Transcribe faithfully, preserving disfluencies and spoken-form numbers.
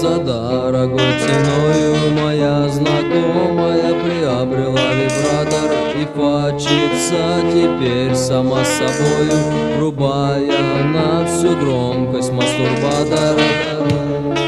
за дорогой ценою. Моя знакомая приобрела вибратор и фачится теперь сама собою, врубая на всю громкость мастурбатора.